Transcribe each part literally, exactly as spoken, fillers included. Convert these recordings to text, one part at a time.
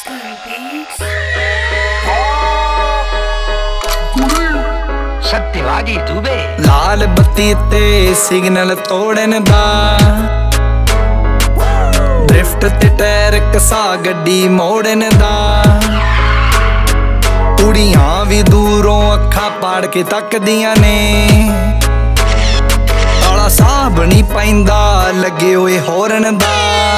सत्यवादी दुबे लाल बत्ती ते सिग्नल तोड़न दा ड्रिफ्ट ते टायर कसा गड्डी मोड़न दा कुड़ियां भी दूरों अखा पाड़ के तकदियां ने ताला साहब नहीं पैंदा लगे हुए होरन दा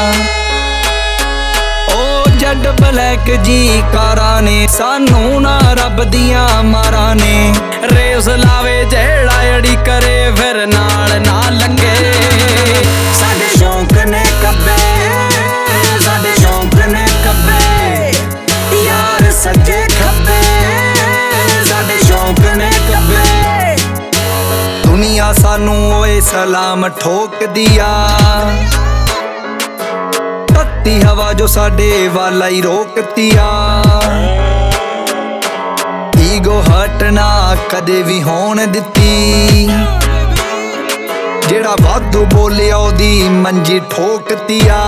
जड ब्लैक जी कारा ने सानू ना रब दियां मारा ने रेस लावे जेड़ा अड़ी करे फिर नाल ना लंगे साडे शौक ने कब्बे साडे शौक ने कब्बे यार सज्जे खब्बे साडे शौक ने कब्बे दुनिया सानू ओए सलाम ठोक दिया हवा जो साडे वाला ही रोकतिया ईगो हटना कदे भी होन दिती जेड़ा वाधू बोलिया ओदी मंजी ठोकतिया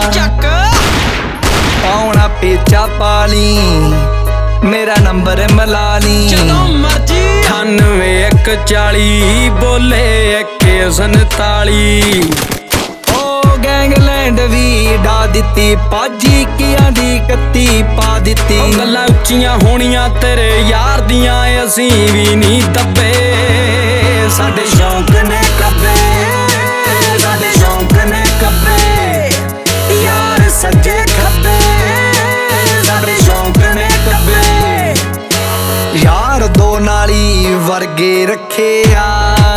पाउना पेचा पाली मेरा नंबर मलाली अठानवे एक चाली बोले इक्के संताली गैंगलैंड भी डा दिती पाजी किया दी कत्ती पा दिती गल्लां उच्चियां होनियां तेरे यार दियां असीं भी नहीं दब्बे साडे शौक ने कब्बे साडे शौक ने कब्बे यार सज्जे खब्बे साडे शौक ने कब्बे यार दो नाली वर्गे रखे आ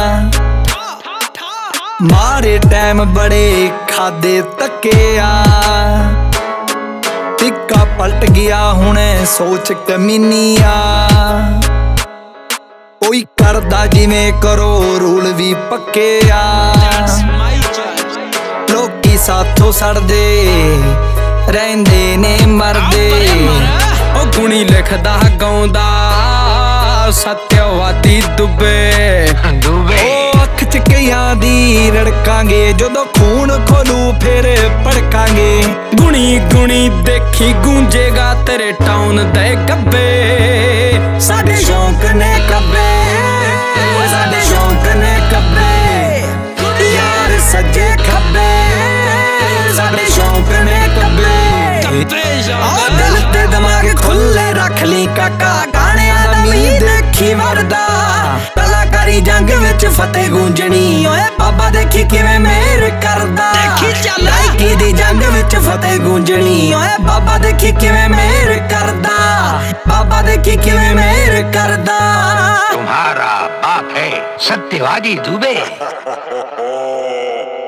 मारे टाइम बड़े खादे तके आ टिक्का पलट गया हुणे सोच कमीनिया कोई करदा जिवें करो रूल भी पक्के आ लोकी साथों सड़दे रहिंदे ने मरदे ओ गुणी लिखदा गाउंदा सत्यवादी दुबे दुबे अख च कईयां दी रड़कांगे जदों खून खोलू फिर भड़कांगे गुणी गुणी देखी गूंजेगा तेरे टाउन दे कब्बे साडे शौक ने कब्बे साडे शौक ने कब्बे यार सज्जे खब्बे साडे शौक ने कब्बे आ दिल ते दिमाग खुले रख ली काका गाणियां दा मीं देखी वरदा कलाकारी जंग विच फतेह गूंजनी ओए बाबा देखी किवें मेहर करदा गायकी दी जंग विच फतेह गूंजनी ओए बाबा देखी किवें मेहर करदा बाबा देखी किवें मेहर करदा तुम्हारा बाप है सत्यवादी दुबे।